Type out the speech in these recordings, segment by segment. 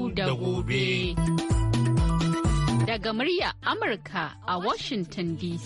da gobe. Daga murya Amurka a Washington DC.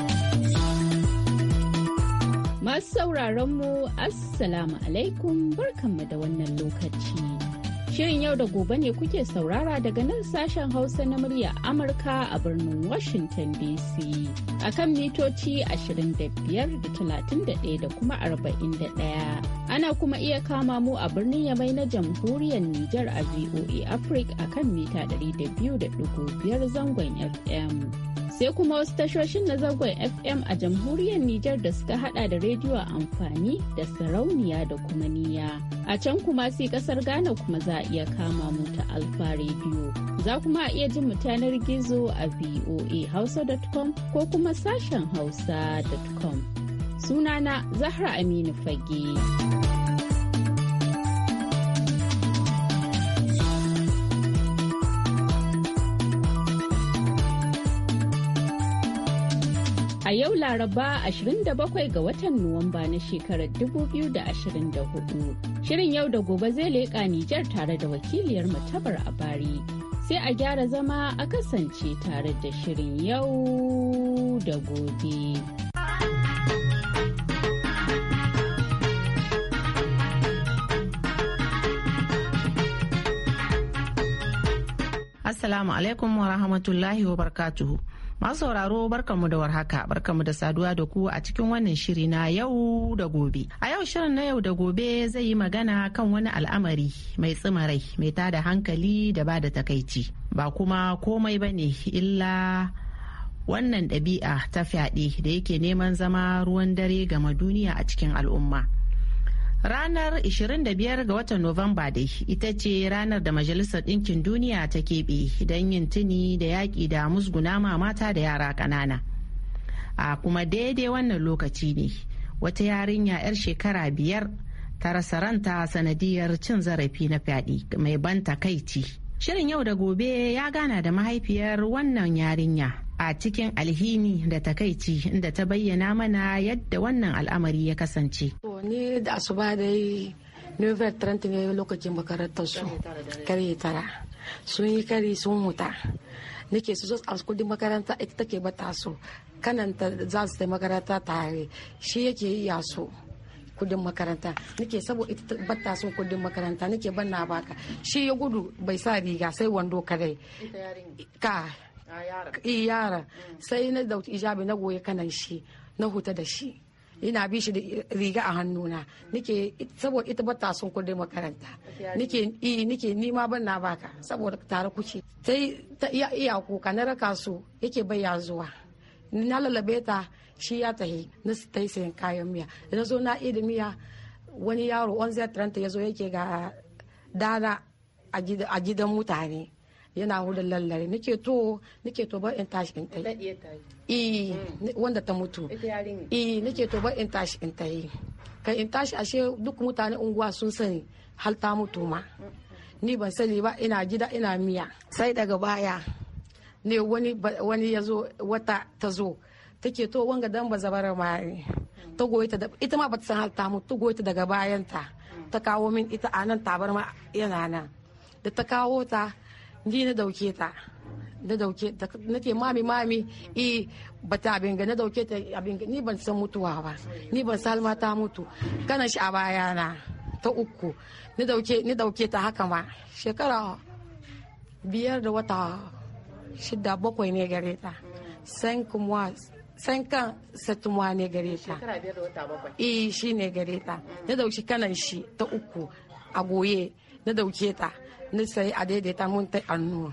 Masu sauraron mu Assalamu alaikum, barkanmu da wannan lokaci. Shirin yau da gobe ne kuke saurara daga nan sashen Hausa na murya Amurka a birnin Washington DC. A kan mitoci 25 da 31 da kuma 41. Ana kuma iya kama mu a birnin Yamai na Jamhuriyar Nijar a VOA Africa a kan mita 200.5 zangon FM. Sai kuma wasu tashoshin na zangon FM a Jamhuriyar Nijar da suka hada da rediyo amfani da sarauniya da kuma niya. A can kuma sai kasar Ghana kuma za a iya kama mu ta Alfa Radio. Za kuma iya jin mu yanar gizo a voahausa.com ko kuma sashen hausa.com. Sunana Zahra Aminu Fage. A yau Laraba 27 ga watan Nuwamba na shekarar 2024. Shirin yau da gobe zai leƙa Nijar tare da wakiliyar Tabar Abari. Sai a gyara zama a kasance tare da shirin yau da gobe. Assalamu alaikum wa rahmatullahi wa barakatuhu. Masu sauraro barkanmu da warhaka, barkanmu da saduwa da ku a cikin wannan shiri na yau da gobe. A yau shirin na yau da gobe zai yi magana kan wani al'amari mai tsimarai, mai tada hankali da ba da takaici. Ba kuma komai bane illa wannan ɗabi'a ta fyaɗe da yake neman zama ruwan dare gama duniya a cikin al'umma. Ranar 25 ga watan Nuwamba dai ita ce ranar da Majalisar Ɗinkin Duniya ta keɓe don yin tuni da yaƙi da musguna ma mata da yara ƙanana. A kuma daidai wannan lokaci ne wata yarinya 'yar shekara 5 ta rasa ranta sanadiyar cin zarafi na fyaɗe mai ban takaici. Shirin yau da gobe ya gana da mahaifiyar wannan yarinya a cikin alhini da takaici inda ta bayyana mana yadda wannan al'amari ya kasance. Ni da asuba dai November 30 ne lokacin makarantar su kare tara sun yi kari sun huta nake su zo a kudin makaranta ita take bata su kananta za su tai makaranta tare shi yake iya so kudin makaranta nake saboda ita bata sun kudin makaranta nake banna baka shi ya gudu bai sa riga sai wando kadai ka yara sai na dauki ijabi na goye kanan shi na huta da shi ina bi shi da riga a hannuna nake saboda ita bata son kudin makaranta nake nima ban na baka saboda tare kuke sai ta iya kuka na raka su yake baya zuwa na lalabe ta shi ya tahi na tai sayan kayan miya da na zo na da miya wani yaro 11:30 ya zo yake ga dana a gidan mutane yana hudun lallare nake to ba in tashi in tayi wanda ta mutu nake to ba in tashi in tayi kai in tashi ashe duk mutane unguwa sun sani hal ta mutu ma ni ban sani ba ina gida ina miya sai daga baya ne wani ya zo wata ta zo take to wanga dan ba zabara ma ta goyi ta ita ma bata san hal ta mutu goyi ta daga bayanta ta kawo min ita anan tabarma yana nan da ta kawo ta ni na dauke ta nake mami bata abin ga na dauke ta abin ni ban san mutuwa ba ni ban san ma ta mutu kana shi a baya na ta uku ni dauke ta haka ma shekara 5 da wata 6 7 ne gare ta san kan satumuwa ne gare ta shekara 5 da wata 7 shi ne gare ta na dauki kanan shi ta uku a goye na dauke ta na sai a daidaita mun ta annur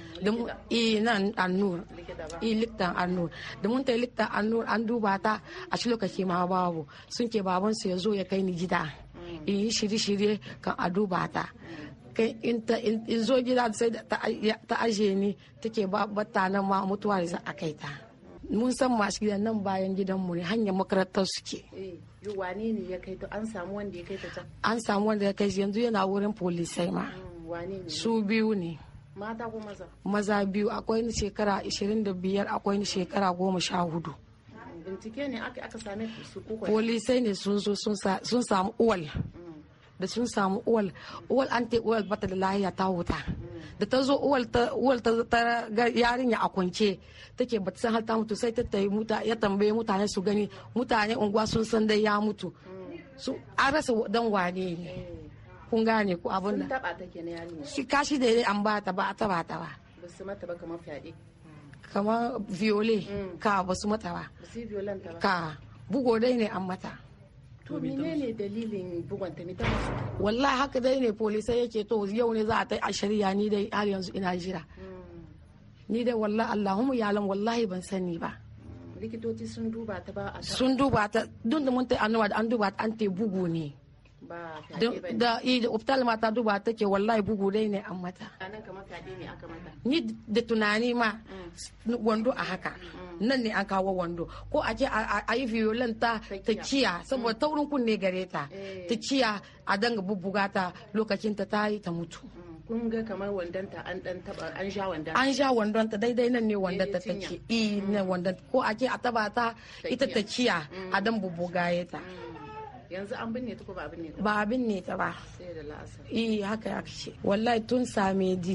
nan annur likitan annur da mun ta likitan annur an duba ta a shi lokaci ma babu sun ke baban su ya zo ya kai ni gida in yi shirye-shirye kan a duba ta in zo gida sai ta aje ni take bata nan ma mutuwa da za a kai ta mun san masu gidan nan bayan gidanmu ne hanyar makarantar suke wane ne ya kai ta an samu wanda ya kai ta can an samu wanda ya kai yanzu yana wurin polisai ma su biyu ne mata ko maza maza biyu akwai ni shekara 25 akwai ni shekara 14 bincike ne aka same su ko polisai ne sun zo sun samu uwal da sun samu uwal an te uwal bata da lahiya ta wuta da ta zo uwal ta ga yarinya a kwance take ba ta san har ta mutu sai ta tayi ya tambaye mutane su gani, mutane unguwa sun san dai ya mutu, su an rasa dan wane ne. Kun gane ko abin da. Sun taba ta kenan yarinya. Shi kashi da dai an ba ta ba a taba ta ba. Ba su mata ba kamar fyaɗe. Kamar viole ka ba su mata ba. Ba su violenta ba. Ka bugo dai ne an mata. To menene dalilin bugunta ne ta musu? Wallahi haka dai ne polisai yake to yau ne za a ta a shari'a ni dai har yanzu ina jira. Ni dai wallahi Allahumma yalan wallahi ban sani ba. Likitoci sun duba ta ba a sun duba ta don da mun ta annawa da an duba ta an te bugu ne. Ba da optal mata duba take wallahi bugu dai ne an mata. Nan kamar fyaɗe ne aka mata. Ni da tunani ma wando a haka nan ne an kawo wando ko a ce a yi violenta ta ciya saboda taurin kunne gare ta ta ciya a danga bubbuga ta lokacin ta yi ta mutu. Kun ga kamar wandonta an dan taba an sha wandon. An sha wandonta daidai nan ne wandon ta take. Na wandon ko a ce a taba ta ita ta ciya a dan bubbuga ta. Yanzu an binne ta ko ba binne ta? Ba binne ta ba. Sai da la'asar. Haka ya ce. Wallahi tun samedi.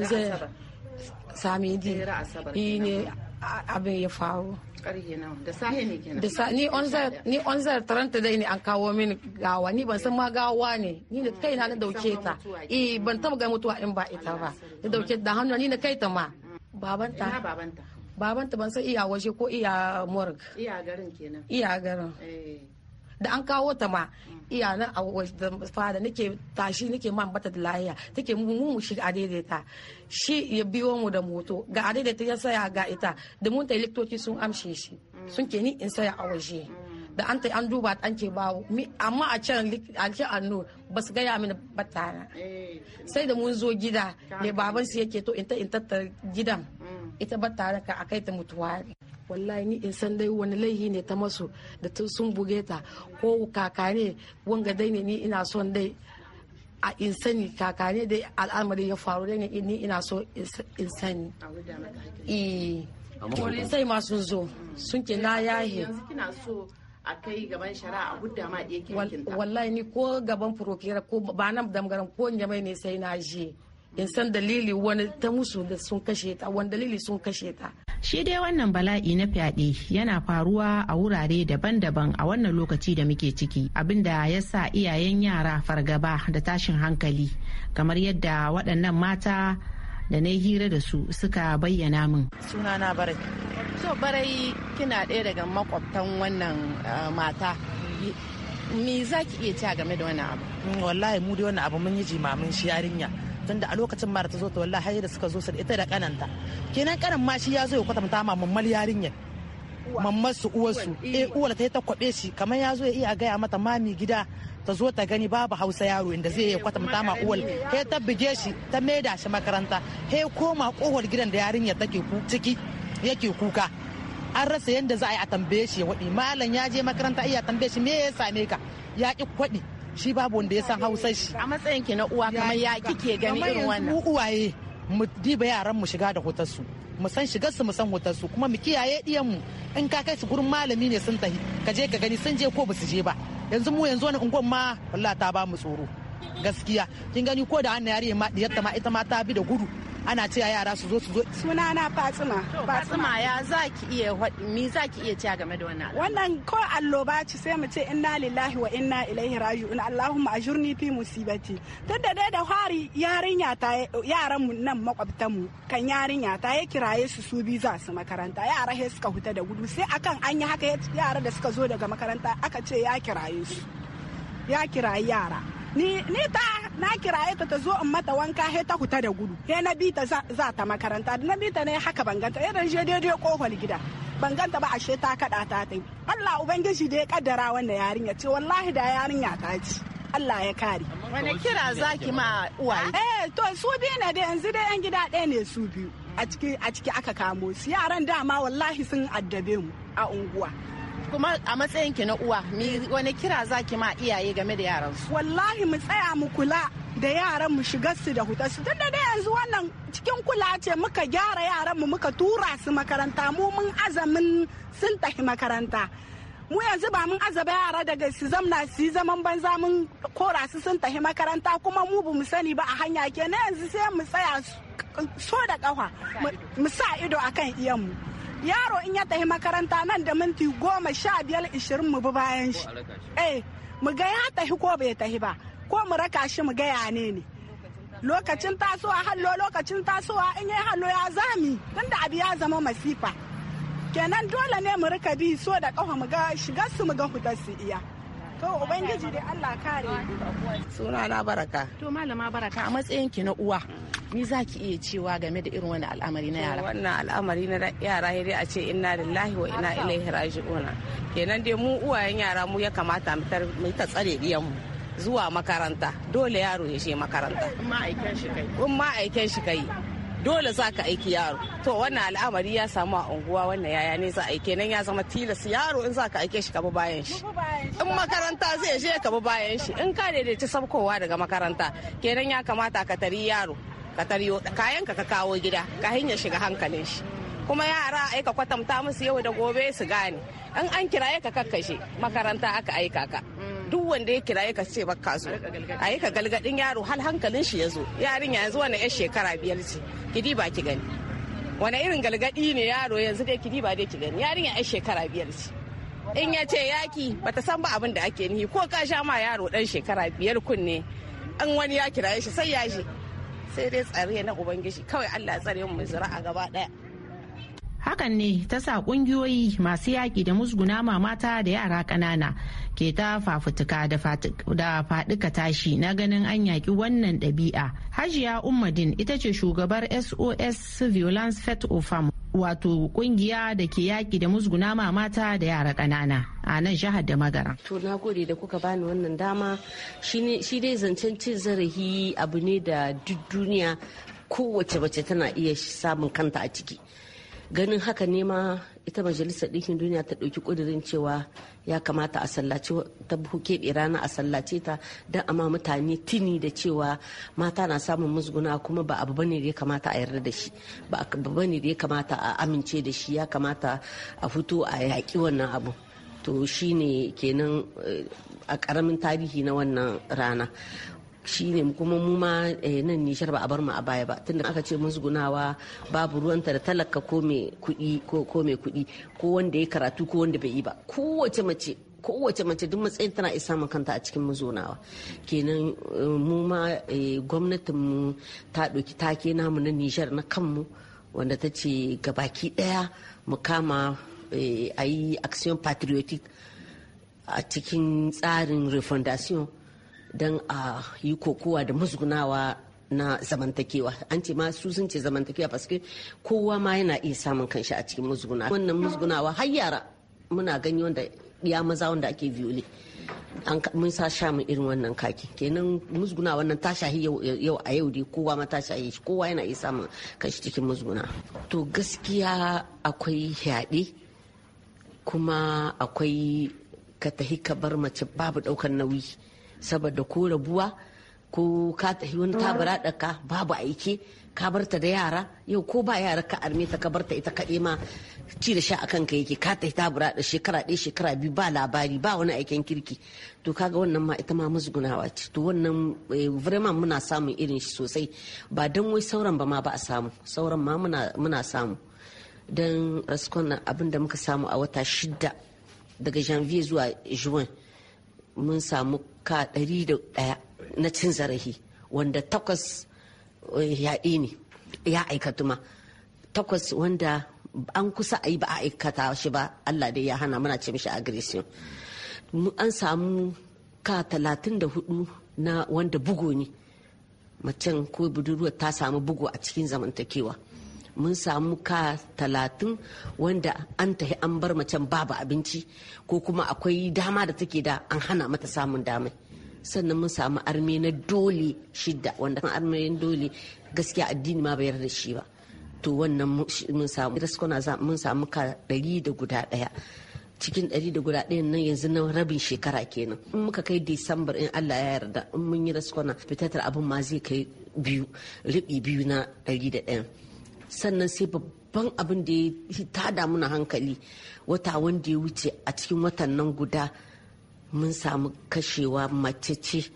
Samedi. Ne abin ya faru. Karhe nawa? Da sahe ne kenan. Ni 11:30 dai ne an kawo mini gawa. Ni ban san ma gawa ne. Ni da kaina na dauke ta. Ban taba ga mutuwa in ba ita ba. Na dauke da hannu ni na kai ta ma. Babanta. Ina babanta. Babanta ban san iya waje ko iya morgue. Iya garin kenan. Iya garin. Da an kawo ta ma iya na a fada nake tashi nake man bata da lahiya take mu shiga a daidaita shi ya biyo mu da moto ga a daidaita ya saya ga ita da mun tai liktoci sun amshe shi sun ke ni in saya a waje da an tai an duba an ke bawo amma a can anno ba su gaya mini batana sai da mun zo gida ne baban su yake to in tattara gidan ita batana ka akai ta mutuwa wallahi ni in san dai wani laihi ne ta masu da sun buge ta ko kaka ne wanga dai ne ni ina son dai a in sani kaka ne dai al'amari ya faru dai ne ni ina so in sani sai ma sun zo sun ke na yahe yanzu kina so a kai gaban shari'a a gudda ma ɗaya kirkinta wallahi ni ko gaban furokera ko ba nan damgaran ko nyamai ne sai na je in san dalili wani ta musu da sun kashe ta wani dalili sun kashe ta. Shi dai wannan bala'i na fyaɗe yana faruwa a wurare daban-daban a wannan lokaci da muke ciki abinda ya sa iyayen yara fargaba da tashin hankali kamar yadda waɗannan mata da na hira da su suka bayyana min. Sunana Barai. So Barai kina ɗaya daga makwabtan wannan mata. Me za ki iya cewa game da wannan abu? Wallahi mu dai wannan abu mun yi jimamin shi yarinya. Tunda a lokacin mara ta zo ta wallahi har da suka zo su da ita da kananta kenan kanan ma shi ya zo ya kwatanta ma mammal yarinyar mammal su uwarsu uwar ta kwabe shi kamar ya zo ya iya gaya mata mami gida ta zo ta gani babu Hausa yaro inda zai ya kwatanta ma uwar he ta bige shi ta maida shi makaranta he koma kohar gidan da yarinyar take ciki yake kuka an rasa yanda za a yi a tambaye shi ya waɗi malam ya je makaranta iya tambaye shi me ya same ka ya ki kwaɗi shi babu wanda ya san Hausar shi. A matsayin ki na uwa kamar ya kike gani irin wannan? Mu uwaye mu diba yaran mu shiga da hotar su. Mu san shigar su mu san hotar su kuma mu kiyaye diyan mu in ka kai su gurin malami ne sun tahi ka je ka gani sun je ko basu je ba. Yanzu mu yanzu wani ungon ma wallahi ta ba mu tsoro. Gaskiya kin gani ko da wannan yarinya ma diyarta ma ita ma ta bi da gudu. Ana cewa yara su zo. Sunana Fatima. Fatima ya zaki iya mi zaki iya cewa game da wannan? Wannan ko alloba ci sai mu ce inna lillahi wa inna ilaihi raji'un. Allahumma ajurni fi musibati. Tunda dai da hari yarinya ta yaran mu nan makwabtan mu kan yarinya ta ya kiraye su bi za su makaranta. Yara he suka huta da gudu sai akan an yi haka yara da suka zo daga makaranta aka ce ya kiraye su. Ya kirayi yara. Ni na kiraye ta zo in mata wanka he ta huta da gudu he na bi ta za ta makaranta da na bi ta ne haka banganta irin je daidai kofar gida banganta ba ashe ta kada ta tai Allah ubangiji da ya kaddara wannan yarinya ce wallahi da yarinya ta ci Allah ya kare. Wani kira zaki ma uwaye? To su biyu ne da yanzu dai yan gida ɗaya ne su biyu a ciki aka kamo su yaran dama wallahi sun addabe mu a unguwa. Kuma a matsayin ki na uwa wani kira zaki ma iyaye game da yaran su? Wallahi mu tsaya mu kula da yaran mu shiga su da hutar su tunda dai yanzu wannan cikin kula ce muka gyara yaran mu muka tura su makaranta mu mun azamin sun tafi makaranta mu yanzu ba mun azaba yara daga su zamna su yi zaman banza mun kora su sun tafi makaranta kuma mu ba mu sani ba a hanya kenan yanzu sai mu tsaya so da kafa mu sa ido akan iyanmu. Yaro in ya tafi makaranta nan da minti 15-20 mu bi bayan shi mu ga ya tafi ko bai tafi ba ko mu raka shi mu ga ya ne lokacin tasowa in yayi hallo ya zami tunda abu ya zama masifa kenan dole ne mu rika bi so da kafa mu ga shigar su mu ga hutar su iya. To ubangiji dai Allah kare. Suna na Baraka. To malama Baraka a matsayin ki na uwa ni zaki iya cewa game da irin wannan al'amari na yara. Wannan al'amari na yara dai a ce inna lillahi wa inna ilaihi raji'un. Kenan dai mu uwayen yara mu ya kamata mu ta tsare diyan mu zuwa makaranta. Dole yaro ya je makaranta. In ma aiken shi kai. Dole za ka aiki yaro. To wannan al'amari ya samu a unguwa wannan yaya ne za a aike nan ya zama tilas yaro in za ka aike shi ka bi bayan shi. In makaranta zai je ka bi bayan shi. In ka daidaita sabkowa daga makaranta kenan ya kamata ka tari yaro. Ka tariyo kayan ka kawo gida ka hanya shiga hankalin shi. Kuma yara aika kwatanta musu yau da gobe su gane. In an kiraye ka kakkashe makaranta aka aika ka. Duk wanda ya kiraye ka ce baka so a yi ka galgadin yaro hal hankalin shi ya zo yarinya yanzu wani yar shekara 5 ce kidi ba ki gani wani irin galgadi ne yaro yanzu dai kidi ba dai ki gani yarinya yar shekara 5 ce in ya ce yaki bata san ba abin da ake nihi ko ka sha ma yaro dan shekara 5 kunne an wani ya kiraye shi sai ya je sai dai tsare na ubangiji kawai Allah ya tsare mu zuri'a gaba daya. Hakan ne ta sa kungiyoyi masu yaƙi da musguna ma mata da yara ƙanana ke ta fafutuka da faɗuka tashi na ganin an yaƙi wannan ɗabi'a. Hajiya Ummadin ita ce shugabar SOS Violence Fet Ofam wato kungiya da ke yaƙi da musguna ma mata da yara ƙanana a nan jihar da Magara. To na gode da kuka bani wannan dama shi dai zancen cin zarafi abu ne da duk duniya kowace mace tana iya samun kanta a ciki. Ganin haka ne ma ita majalisar ɗinkin duniya ta ɗauki ƙudurin cewa ya kamata a sallace ta keɓe rana a sallace ta don amma mutane tuni da cewa mata na samun musguna kuma ba abu bane da ya kamata a yarda da shi ba abu bane da ya kamata a amince da shi ya kamata a fito a yaƙi wannan abu. To shine kenan a ƙaramin tarihi na wannan rana. Shi ne kuma mu ma nan Nijar ba a bar mu a baya ba tunda aka ce musgunawa babu ruwanta da talaka ko mai kuɗi ko wanda ya karatu ko wanda bai yi ba kowace mace duk matsayin tana isa samun kanta a cikin musgunawa kenan mu ma gwamnatin mu ta ɗauki take namu na Nijar na kanmu wanda ta ce gabaki ɗaya mu kama a yi action patriotic a cikin tsarin refondation don a yi kokowa da musgunawa na zamantakewa an ce ma su sun ce zamantakewa paske kowa ma yana iya samun kanshi a cikin musguna wannan musgunawa har yara muna gani wanda ya maza wanda ake viole mun sa sha mu irin wannan kaki kenan musguna wannan ta shahi yau a yau dai kowa ma ta shahi shi kowa yana iya samun kanshi cikin musguna. To gaskiya akwai yaɗe kuma akwai ka tahi ka bar mace babu ɗaukar nauyi saboda ko rabuwa ko ka tafi wani tabara ɗaka babu aiki ka barta da yara yau ko ba yara ka arme ta ka barta ita kaɗai ma ci da sha akan ka yake ka tafi tabara da shekara 1 shekara 2 ba labari ba wani aikin kirki to kaga wannan ma ita ma musgunawa ce to wannan vraiment muna samun irin shi sosai ba dan wai sauran ba ma ba a samu sauran ma muna samu dan raskon abin da muka samu a wata 6 daga janvier zuwa juin mun samu ka 101 na cin zarafi wanda 8 yaɗe ne ya aikatu ma 8 wanda an kusa a yi ba a aikata shi ba Allah dai ya hana muna ce mishi aggression an samu ka 34 na wanda bugu ne macen ko budurwa ta samu bugu a cikin zamantakewa mun samu ka 30 wanda an tahi an bar macen babu abinci ko kuma akwai dama da take da an hana mata samun damai sannan mun samu arme na dole 6 wanda arme dole gaskiya addini ma bayar da shi ba to wannan mun samu mun samu ka 101 cikin 101 nan yanzu na rabin shekara kenan in muka kai Disambar in Allah ya yarda in mun yi raskwana fitatar abin ma zai kai 2 na 101 sannan sai babban abin da ya tada muna hankali wata wanda ya wuce a cikin watan nan guda mun samu kashewa mace ce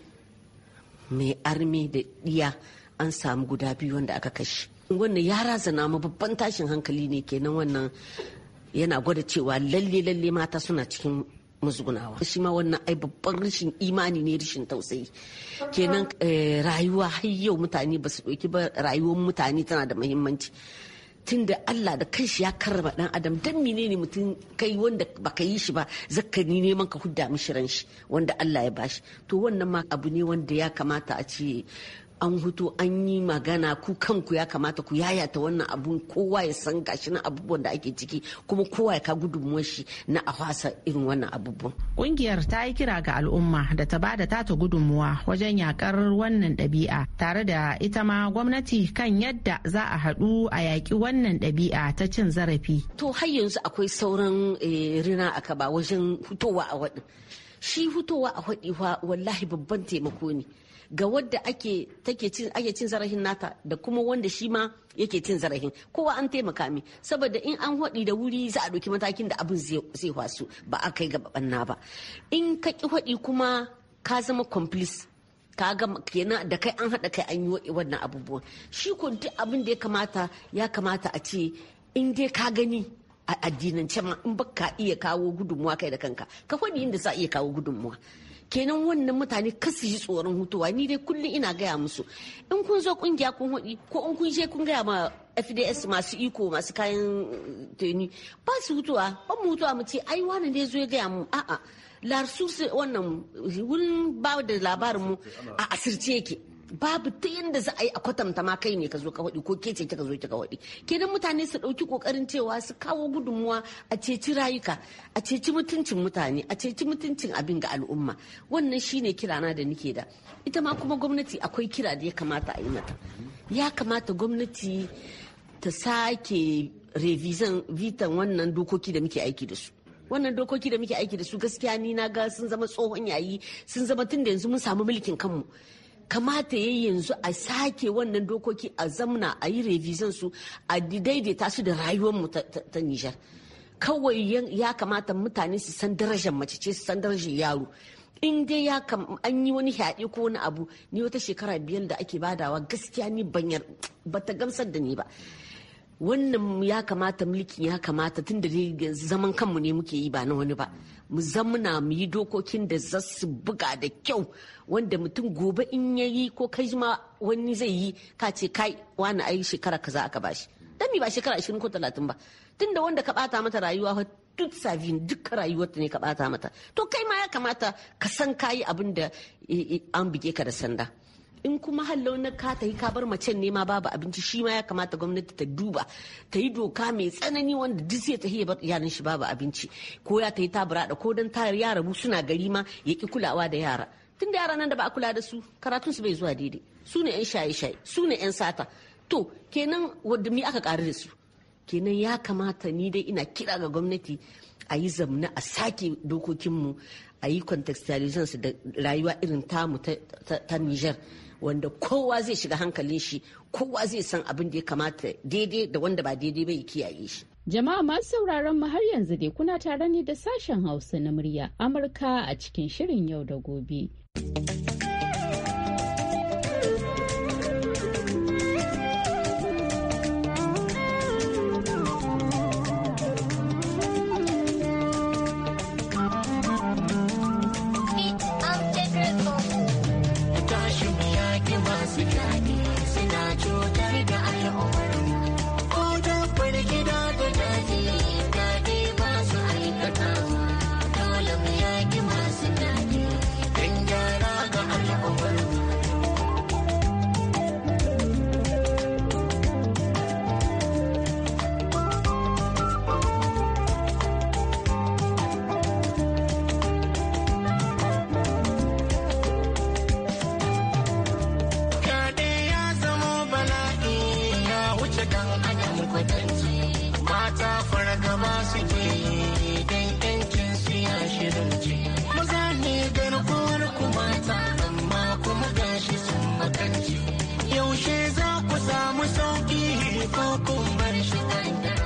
mai arme da ɗiya an samu guda 2 wanda aka kashe. Wannan ya razana mu babban tashin hankali ne kenan. Wannan yana gwada cewa lalle mata suna cikin musgunawa. Shi ma wannan ai babban rashin imani ne, rashin tausayi kenan. Rayuwa har yau mutane ba su ɗauki ba rayuwar mutane tana da muhimmanci. Tunda Allah da kanshi ya karrama dan adam, dan menene mutum kai wanda baka yi shi ba zakka ni neman ka hudda mishi ran shi wanda Allah ya bashi. To wannan ma abu ne wanda ya kamata a ce an hutu an yi magana, ku kanku ya kamata ku yayata wannan abun, kowa ya san gashi na abubuwan da ake ciki, kuma kowa ya ka gudunmuwar shi na a fasa irin wannan abubuwan. Kungiyar ta yi kira ga al'umma da ta bada tata gudunmuwa wajen yakar wannan ɗabi'a, tare da ita ma gwamnati kan yadda za a haɗu a yaƙi wannan ɗabi'a ta cin zarafi. To har yanzu akwai sauran rina aka ba wajen hutowa a waɗin. Shi hutowa a waɗi wallahi babban taimako ne ga wadda ake cin zarafin nata da kuma wanda shi ma yake cin zarafin. Kowa an taimaka mi, saboda in an haɗi da wuri za a ɗauki matakin da abin zai wasu ba a kai gaba ɓanna ba. In ka ƙi haɗi kuma ka zama complice, ka ga kenan da kai an haɗa kai an yi wannan abubuwan. Shi ko duk abin da ya kamata a ce in dai ka gani a addinance ma in baka iya kawo gudunmuwa kai da kanka ka faɗi inda za a iya kawo gudunmuwa. Kenan wannan mutane kasu yi tsoron hutuwa. Ni dai kullum ina gaya musu, in kun zo kungiya kun haɗi ko in kun je kun gaya ma FDS masu iko masu kayan teni ba su hutuwa, ba mu hutuwa mu ce ai wani ne zo ya gaya mu, a'a larsu wannan wurin ba da labarin mu a asirce yake. Babu ta yadda za a yi a kwatanta ma kai ne ka zo ka waɗi ko ke ce kika zo kika waɗi. Kenan mutane su ɗauki ƙoƙarin cewa su kawo gudunmuwa a ceci rayuka, a ceci mutuncin mutane, a ceci mutuncin abin ga al'umma. Wannan shine kirana da nike da. Ita ma kuma gwamnati akwai kira da ya kamata a yi mata. Ya kamata gwamnati ta sake vitan wannan dokoki da muke aiki da su. Wannan dokoki da muke aiki da su gaskiya ni na ga sun zama tsohon yayi, sun zama tun da yanzu mun samu mulkin kanmu. Kamata ya yanzu a sake wannan dokoki a zamna a yi revision su a daidaita su da rayuwarmu ta Nijar. Kawai ya kamata mutane su san darajar mace ce, su san darajar yaro. In dai an yi wani yaɗe ko wani abu, ni wata shekara 5 da ake badawa gaskiya ni ba ta gamsar da ni ba. Wannan ya kamata, mulkin ya kamata, tun da zaman kanmu ne muke yi ba na wani ba, mu zamuna mu yi dokokin da za su buga da kyau, wanda mutum gobe in ya yi ko kai ma wani zai yi ka ce kai wani ai shekara kaza aka bashi, dan mi ba shekara 20 ko 30 ba, tunda wanda ka bata mata rayuwa duk savin duk rayuwarta ne ka bata mata, to kai ma ya kamata ka san kayi abin da an bige ka da sanda. In kuma hallau na ka ta yi ka bar macen nema babu abinci, shi ma ya kamata gwamnati ta duba, ta yi doka mai tsanani wanda duk zai ta yi bar yaran shi babu abinci, ko ya ta yi ta burada ko dan ta yara mu suna gari ma ya ki kulawa da yara. Tun da yara nan da ba a kula da su, karatun su bai zuwa daidai, su ne yan shaye-shaye, su ne yan sata. To kenan wanda mi aka karu da su, kenan ya kamata ni dai ina kira ga gwamnati a yi zamna a sake dokokinmu, a yi contextualization da rayuwa irin tamu ta Niger, wanda kowa zai shiga hankalin shi, kowa zai san abin da ya kamata daidai da wanda ba daidai ba ya kiyaye shi. Jama'a masu sauraron mu har yanzu dai kuna tare ne da sashen Hausa na murya Amurka a cikin shirin yau da gobe. Yaushe za ku samu sauki ko kun bar shi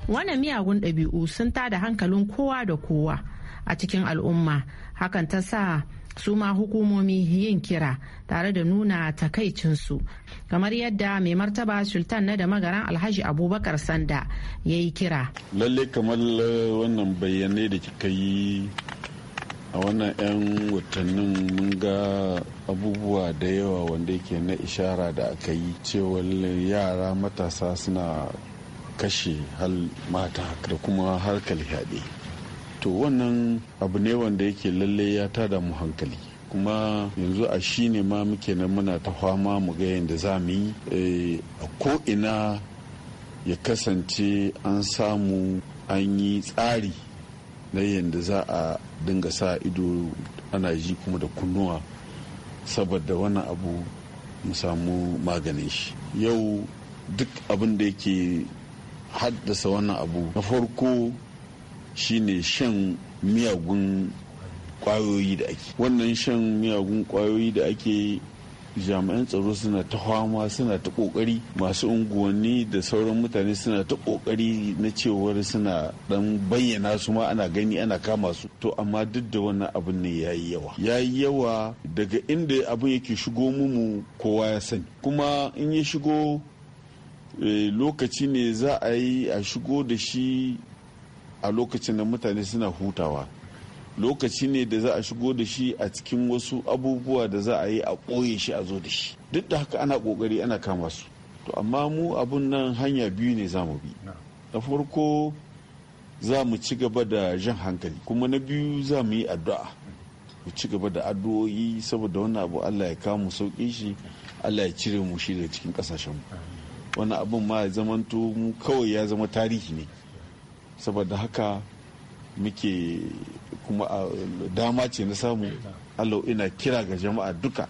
Wannan miyagun ɗabi'u sun tada hankalin kowa da kowa a cikin al'umma, hakan ta sa su ma hukumomi yin kira tare da nuna takaicinsu, kamar yadda mai martaba sultan na da magaran Alhaji Abubakar Sanda ya yi kira. Lalle kamar wannan bayanai da kika yi a wannan 'yan watannin mun ga abubuwa da yawa wanda yake na ishara da aka yi cewa yara matasa suna kashe hal mata da kuma harkar yaɗe. To wannan abu ne wanda yake lalle ya tada mu hankali, kuma yanzu a shi ne ma muke nan muna ta fama mu ga yadda za mu yi a ko'ina ya kasance an samu an yi tsari na yadda za a dinga sa ido ana ji kuma da kunnuwa saboda wannan abu mu samu maganin shi. Yau duk abin da yake haddasa wannan abu na farko shine shan miyagun kwayoyi da ake. Wannan shan miyagun kwayoyi da ake, jami'an tsaro suna ta fama, suna ta kokari, masu unguwanni da sauran mutane suna ta kokari na cewar suna dan bayyana su ma ana gani ana kama su. To amma duk da wannan abin ne yayi yawa daga inda abin yake shigo mu kowa ya sani, kuma in ya shigo lokaci ne za a yi a shigo da shi a lokacin da mutane suna hutawa, lokaci ne da za a shigo da shi a cikin wasu abubuwa da za a yi a ɓoye shi a zo da shi. Duk da haka ana ƙoƙari ana kama su. To amma mu abun nan hanya biyu ne za mu bi. Na farko za mu ci gaba da jan hankali, kuma na biyu za mu yi addu'a, mu ci gaba da addu'o'i saboda wannan abu Allah ya kawo mu sauƙi shi, Allah ya cire mu shi daga cikin ƙasashen mu. Wannan abun ma ya zamanto mu kawai ya zama tarihi ne. Saboda haka muke kuma dama ce na samu Allah ina kira ga jama'a duka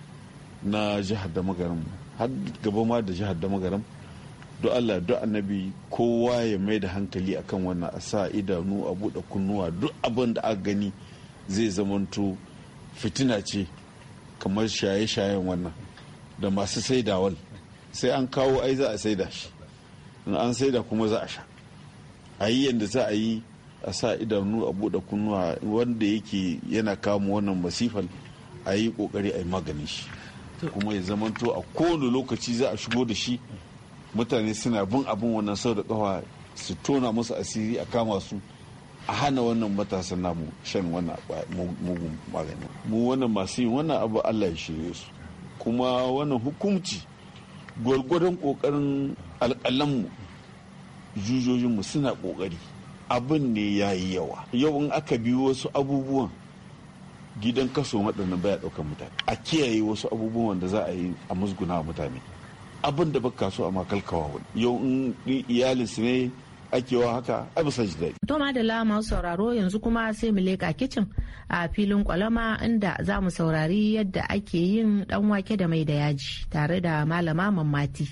na jihar da magaram, har gaba ma da jihar da magaram, don Allah don annabi kowa ya mai da hankali akan wannan, a sa idanu a buɗe kunnuwa. Duk abin da aka gani zai zamanto fitina ce kamar shaye-shayen wannan da masu saidawal, sai an kawo ai za a saida shi, in an saida kuma za a sha. A yi yadda za a yi, a sa idanu a buɗe kunnuwa, wanda yake yana kama wannan masifal a yi ƙoƙari a yi maganin shi, kuma ya zamanto a kowane lokaci za a shigo da shi, mutane suna bin abin wannan sau da ƙafa, su tona musu asiri a kama su, a hana wannan matasan namu shan wannan mugun magani. Mu wannan masu yin wannan abu Allah ya shirye su, kuma wannan hukumci gwargwadon ƙoƙarin alƙalanmu jujojinmu suna ƙoƙari. Abin ne ya yi yawa. Yau in aka bi wasu abubuwan gidan kaso waɗannan baya ɗaukar mutane, a kiyaye wasu abubuwan da za a yi a musguna mutane, abin da baka so a makalkawa wani. Yau in iyalinsu ne ake wa haka ai ba san ji daɗi. To madalla masu sauraro, yanzu kuma sai mu leƙa kicin a filin kwalama, inda za mu saurari yadda ake yin ɗan wake da mai da yaji tare da malama Mammati.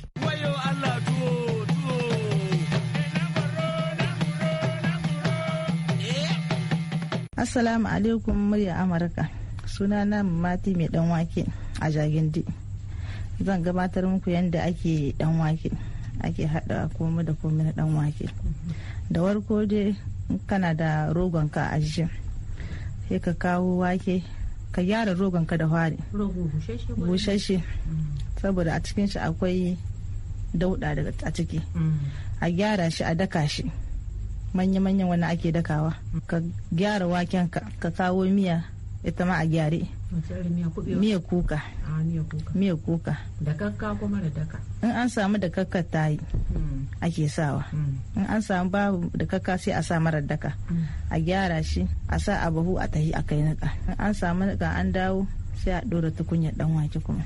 Assalamu alaikum murya Amurka, sunana Mati mai dan wake a Jagindi. Zan gabatar muku yadda ake dan wake, ake hada komai da komai na dan wake. Da warko dai kana da rogonka a ajiye, sai ka kawo wake, ka gyara rogonka da fari bushashe, saboda a cikin shi akwai dauda daga a ciki. A gyara shi, a daka shi manya-manyan wani ake dakawa. Ka gyara waken ka kawo miya, ita ma a gyare. Miya kuka. Miya kuka. Da kakka kuma da daka. In an samu da kakka ta yi ake sawa. In an samu babu da kakka sai a sa marar daka. A gyara shi, a sa a bahu a tahi a kai nika. In an samu nika an dawo sai a ɗora tukunyar ɗan wake kuma.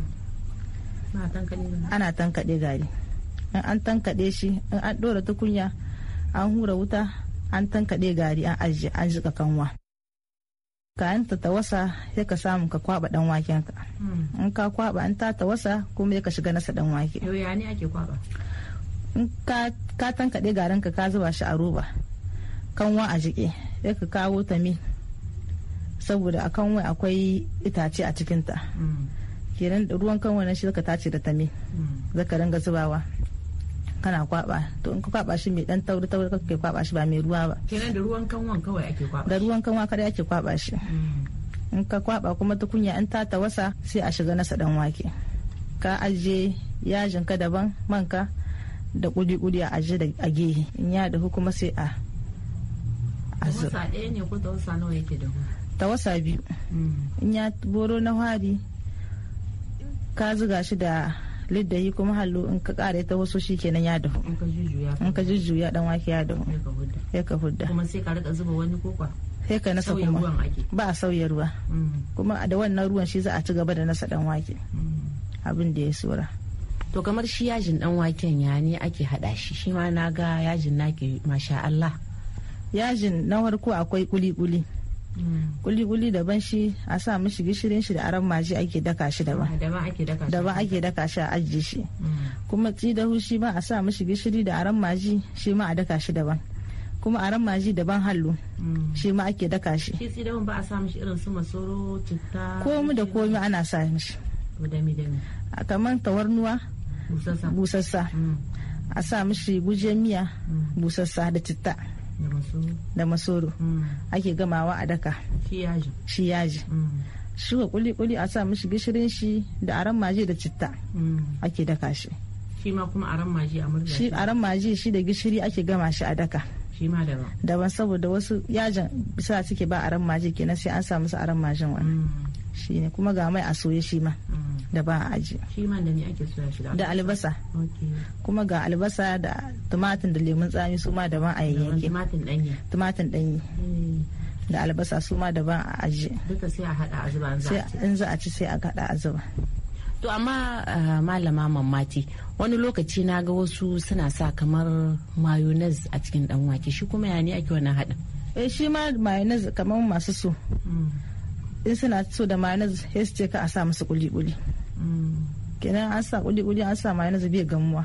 Ana tankaɗe gari. In an tankaɗe shi, in an ɗora tukunya, an hura wuta, an tankaɗe gari, an ajiye, an jika kanwa. Kayan ta tawasa sai ka samu ka kwaba dan waken ka. In ka kwaba, an ta tawasa kuma ka shiga nasa dan wake. Yau ya ne ake kwaba? In ka tankaɗe garin ka zuba shi a roba, kanwa a jike, sai ka kawo tami, saboda a kanwa akwai itace a cikinta. Kenan ruwan kanwa na shi zaka tace da tami, zaka ringa zubawa kana kwaba to in ka kwaba shi mai dan tauri kake kwaba shi ba mai ruwa ba. Kenan da ruwan kanwan kawai ake kwaba. Da ruwan kanwa kada ake kwaba shi. In ka kwaba kuma tukunya in ta tawasa sai a shiga nasa dan wake. Ka aje yajin ka daban manka da kuli a aje da a gehe in ya dahu kuma sai a tawasa ɗaya ne ko tawasa nawa yake dahu? Tawasa 2. In ya boro na hari ka zuga shi da liddahi kuma hallo in ka kare ta wasu shi kenan ya dahu. In ka jujjuya dan wake ya dahu sai ka hudda. Kuma sai ka rika zuba wani kokwa sai ka nasa kuma ba a sauya ruwa kuma da wannan ruwan shi za a ci gaba da nasa dan wake abin da ya sura. To kamar shi yajin dan waken ya ne ake hada shi ma na ga yajin naki masha Allah. Yajin na farko akwai kuli-kuli. Kuli-kuli daban shi a sa mishi gishirin shi da aran maji ake daka shi daban ake daka shi a ajiye shi. Kuma tsidahu shi ma a sa mishi gishiri da aran maji shi ma a daka shi daban. Kuma aran maji daban hallu shi ma ake daka shi. Shi tsidahun ba a sa mishi irin su masoro citta komi da komi ana sa mishi. Kamar tawarnuwa busassa a sa mishi gujen miya busassa da citta da masoro ake gamawa a daka shi yaji. Shi wa kuli-kuli a sa mishi gishirin shi da aran maji da citta ake daka shi. Shi ma kuma aran maji a murza shi aran maji shi da gishiri ake gama shi a daka. Shi ma daban saboda wasu yajin bisa suke ba aran maji kenan sai an sa musu aran majin wani. Shi ne kuma ga mai a soye shi ma da ba a aji. Shi ma da ne ake soya shi da albasa. Kuma ga albasa da tumatin da lemun tsami su ma daban a yayyanke. Tumatin ɗanye. Da albasa su ma daban a aji. Duka sai a hada a zuba in za a ci sai a hada a zuba. To amma malama Mammati wani lokaci na ga wasu suna sa kamar mayonnaise a cikin dan wake shi kuma ya ne ake wannan haɗin? Shi ma mayonnaise kamar masu so. In suna so da mayonnaise sai su ce ka a sa musu kuli-kuli. Kenan an sa kuli-kuli an sa mayonnaise bai gamuwa.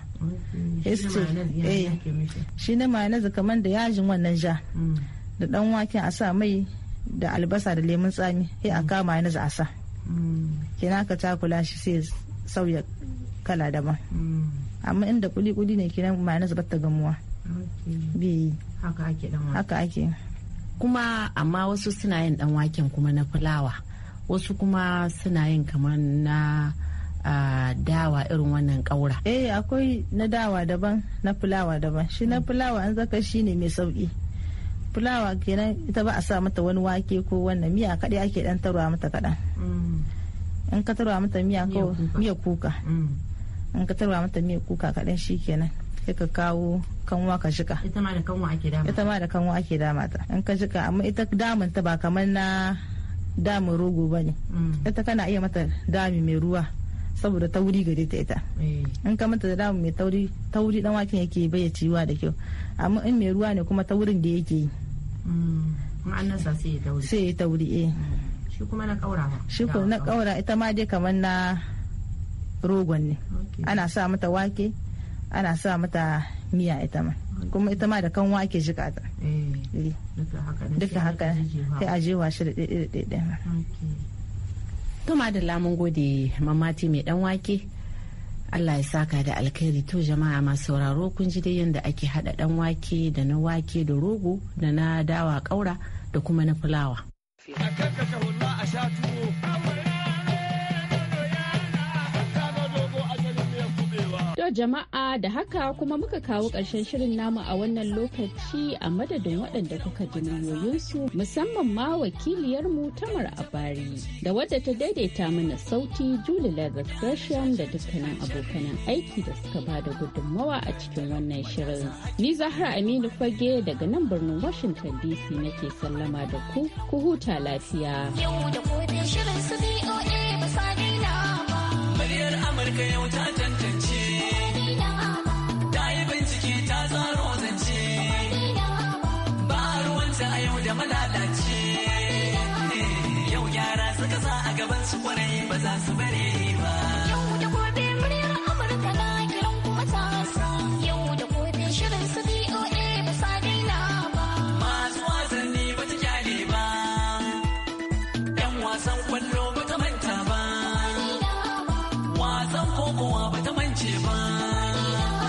Shi na mayonnaise kamar da yajin wannan ja da dan waken a sa mai da albasa da lemun tsami sai a kama mayonnaise a sa. Kenan ka takula shi sai sauya kala daban. Amma inda kuli-kuli ne kenan mayonnaise ba ta gamuwa. Bi haka ake. Kuma amma wasu suna yin dan waken kuma na fulawa wasu kuma suna yin kamar na dawa irin wannan kaura. Akwai na dawa daban na fulawa daban. Shi na fulawa an zaka shi ne mai sauki. Fulawa kenan ita ba a sa mata wani wake ko wannan miya kadai ake dan tarwa mata kadan. In ka tarwa mata miya kuka in ka tarwa mata miya kuka kadan shi kenan sai ka kawo kanwa ka jika. Ita ma da kanwa ake dama ta. In ka jika amma ita damun ta ba kamar na damun rogo bane. Ita kana iya mata dami mai ruwa saboda tauri gare ta ita. In ka mata da damun mai tauri dan waken yake bai ciwa da kyau. Amma in mai ruwa ne kuma taurin da yake yi. An nasa sai ya tauri. Shi kuma na kaura ba. Shi kuma na kaura ita ma dai kamar na rogon ne. Ana sa mata wake ana sa mata miya ita ma kuma ita ma da kan wake jika ta. Duka haka sai a jewa shi da ɗaiɗaiɗaiɗai. To madalla mun gode Mammati mai dan wake Allah ya saka da alkhairi. To jama'a masu sauraro kun ji dai yadda ake hada dan wake da na wake da rogo da na dawa kaura da kuma na fulawa. To jama'a da haka kuma muka kawo ƙarshen shirin namu a wannan lokaci a madadin waɗanda kuka ji muryoyinsu musamman ma wakiliyarmu Tamar Abari da wadda ta daidaita mana sauti Julie Leather Gresham da dukkanin abokanan aiki da suka ba da gudunmawa a cikin wannan shirin. Ni Zahra Aminu Fage daga nan birnin Washington DC nake sallama da ku huta lafiya. Yau da gobe shirin su BOA ba sa daina ba. Muryar Amurka yau ta tantance. Malalace yau gyara suka sa a gaban su kwarai ba za su bari